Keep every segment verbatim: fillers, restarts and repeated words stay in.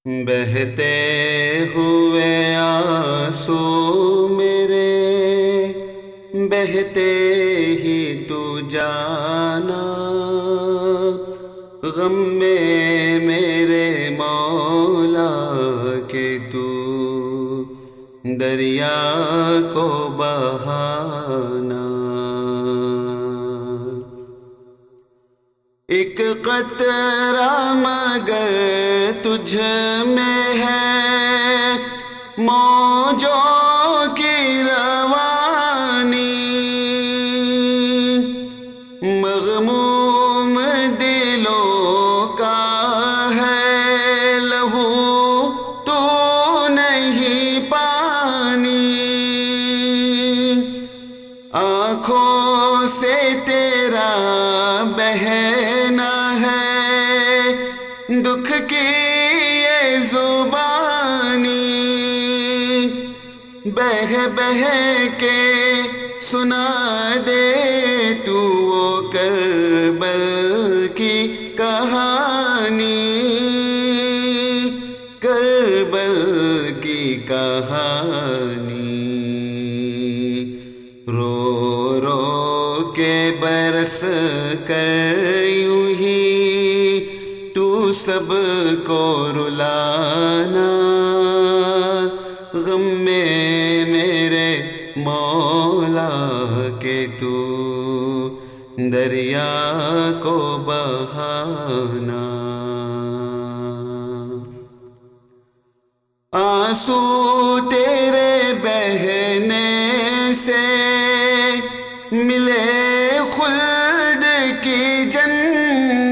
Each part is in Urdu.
بہتے ہوئے آنسو میرے بہتے ہی تو جانا، غم میں میرے مولا کہ تو دریا کو بہانا۔ ایک قطرہ مگر تجھ میں ہے موجوں کی روانی، مغموم دلوں کا ہے لہو تو نہیں پانی، آنکھوں سے تیرا بہنا ہے دکھ کی یہ زبانی، بہہ بہہ کے سنا دے تو وہ کربل کی کہانی، کربل کی کہانی۔ رو رو کے برس کر یوں ہی تو سب کو رلانا، غم میں میرے مولا کہ تو دریا کو بہانا۔ آنسو تیرے بہنے سے ملے خلد کی جنت،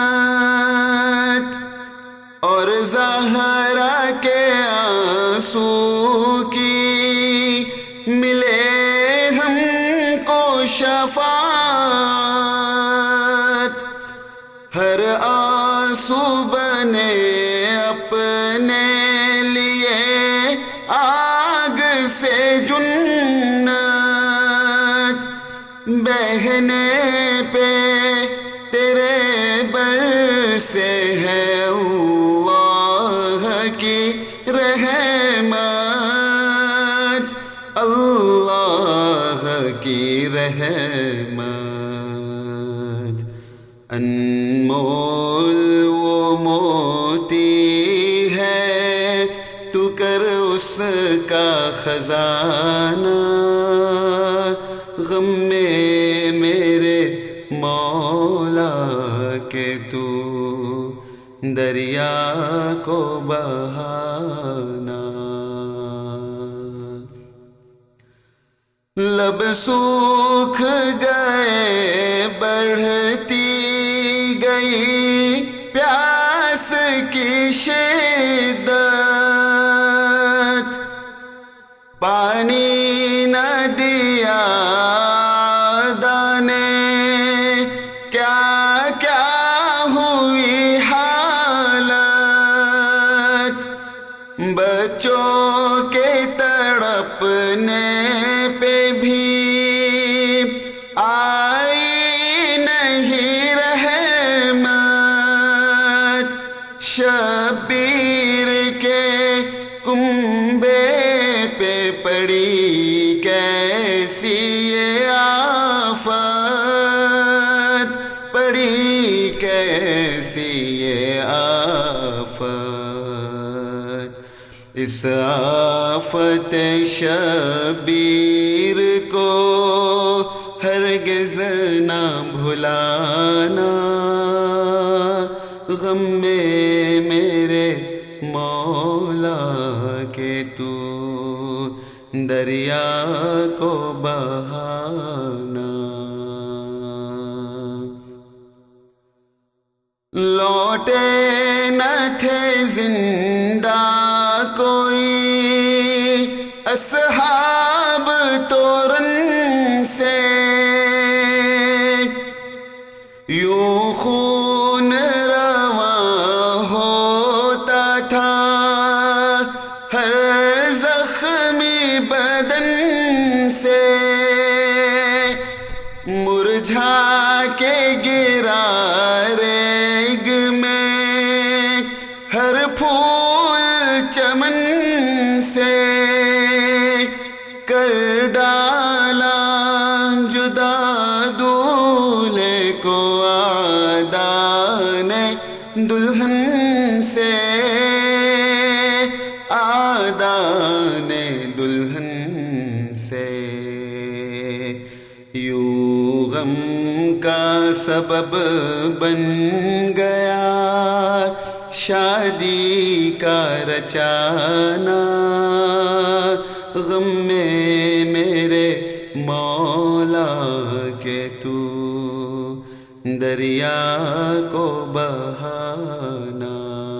اور زہرا کے آنسو کی ملے ہم کو شفاعت، ہر آنسو بنے اپنے لیے آگ سے جنت، بہنے پہ تیرے بر سے ہے اللہ کی رحمت، اللہ کی رحمت۔ انمول وہ موتی ہے تو کر اس کا خزانہ، غم میں میرے مولا کہ تو دریا کو بہانا۔ لب سوکھ گئے بڑھتی گئی پیاس کی شدت، پانی نہ دیا دانے کیا کیا ہوئی حالت، بچوں کے تڑپنے پہ بھی آئی نہیں رحمت، شبیر کے کنبے پہ پڑی کیسی یہ آفت، پڑی کیسی یہ آفت، اس آفت شبیر کو ہرگز نہ بھلانا، غم میں میرے مولا کہ تو دریا کو بہانا۔ لوٹے نہ تھے زندہ کوئی اصحاب تورن سے، یوں خون رواں ہوتا تھا ہر زخمی بدن سے، مرجھا کے گرا ریگ میں ہر پھول چمن سے کر ڈالا جدا دولہے کو آدان دلہن سے، آدان دلہن سے۔ یوں غم کا سبب بن گیا شادی کا رچانا، غم میں میرے مولا کے تو دریا کو بہانا۔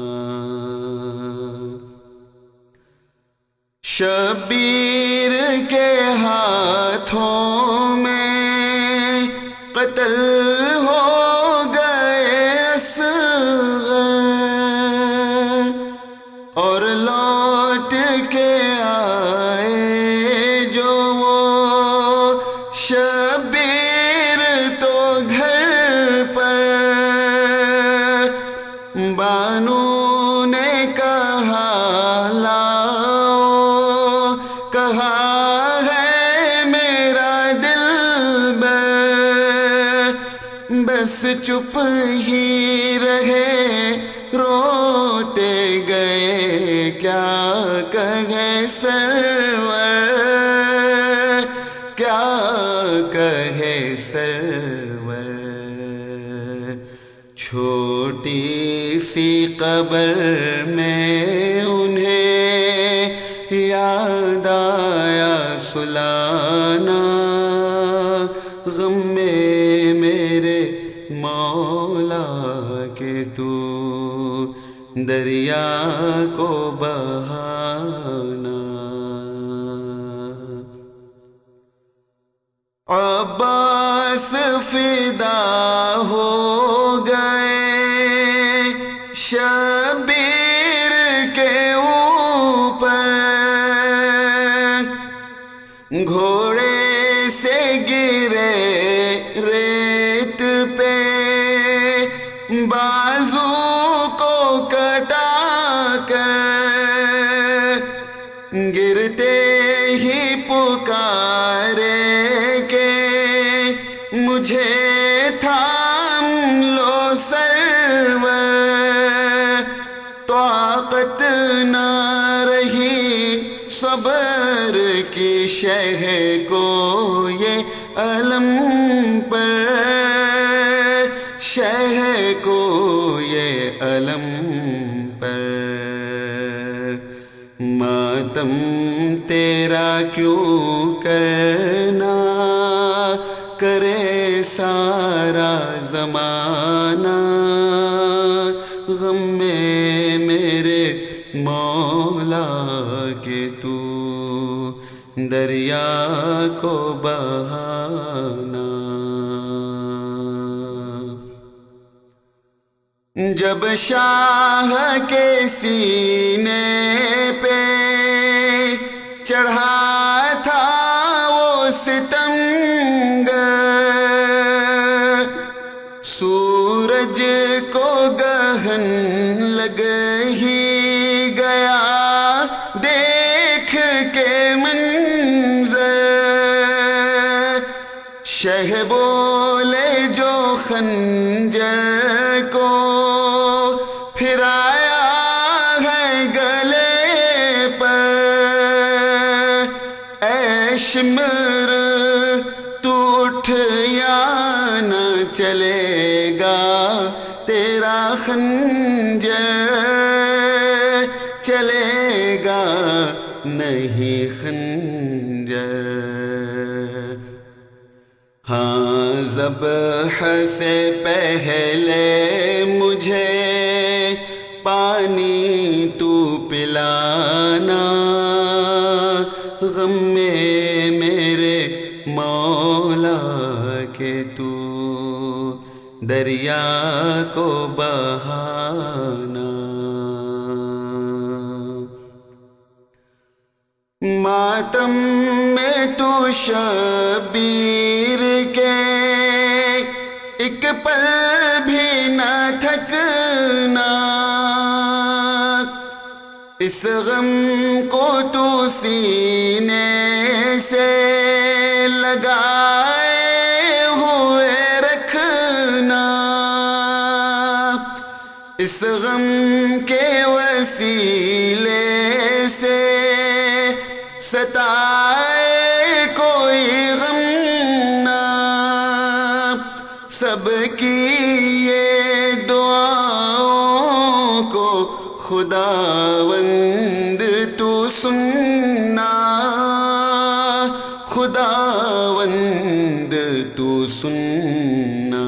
شبیر کے ہاتھوں میں قتل ہو گئے اصغر، اور لوٹ کے آئے جو وہ شبیر تو گھر پر، بانو نے کہا لاؤ، کہا ہے میرا دلبر، بس چپ ہی رہے روتے گئے کیا کہے سرور، کیا کہے سرور۔ چھوٹی سی قبر میں انہیں یاد آیا سلانا، غم میں میرے مولا کے تو دریا کو بہانا۔ عباس فدا ہو گئے شبیر کے اوپر، گھوڑے سے گرے ریت پہ، بازو کو کٹا کر، گرتے ہی پکارے کہ مجھے تھام لو سرور، طاقت نہ رہی صبر کی شہ کو یہ علم پر، شہ کو یہ علم پر۔ ماتم تیرا کیوں کرنا کرے سارا زمانہ، غم میں میرے مولا کے تو دریا کو بہانا۔ جب شاہ کے سینے پہ چڑھا تھا وہ ستمگر، سورج کو گہن لگ ہی گیا دیکھ کے منظر، شہ بولے جو خنجر کو پھرایا ہے گلے پر، اے شمر تو اٹھ یا نہ چلے گا تیرا خنجر، چلے گا نہیں خنجر۔ ہاں ذبح سے پہلے مجھے پانی تو پلانا، غم میں میرے مولا کے تو دریا کو بہانا۔ ماتم میں تو شبیر کے ایک پل بھی نہ تھکنا، اس غم کو تو سینے سے لگائے ہوئے رکھنا، اس غم کے وسیلے سے ستائے کوئی غم نہ، سب کی یہ دعاؤں کو خداوند تو سننا، خداوند تو سننا۔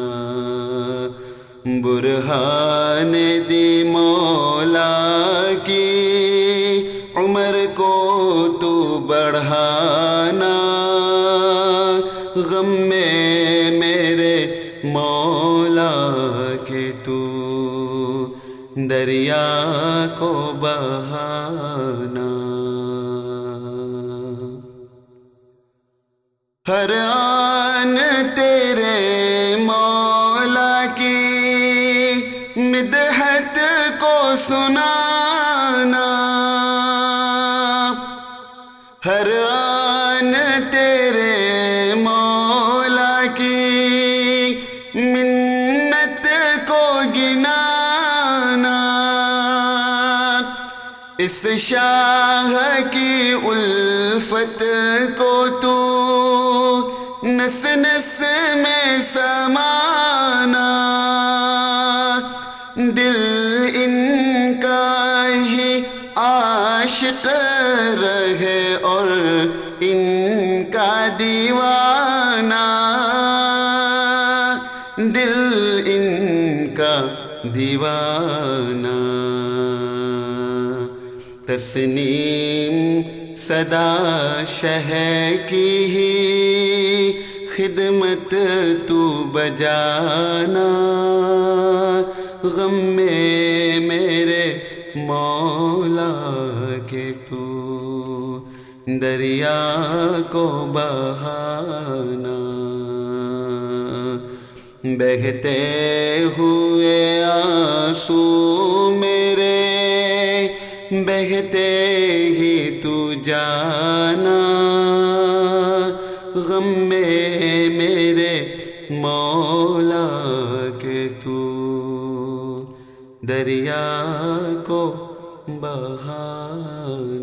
برہان دی مولا کی عمر کو تو بڑھانا، غم میں میرے مولا کے تو دریا کو بہانا۔ ہر آن تیرے مولا کی مدحت کو سنانا، ہر آن تیرے مولا کی منت کو گنانا، اس شاہ کی الفت کو تو نس نس میں سمانا، دل ان کا ہی عاشق رہے اور ان کا دیوانہ، دل ان کا دیوانہ۔ تسنیم صدا شہ کی ہی خدمت تو بجانا، غم میں میرے مولا کے تو دریا کو بہانا۔ بہتے ہوئے آنسو میرے بہتے ہی تو جانا، غم میں میرے مولا کے تو دریا کو بہانا۔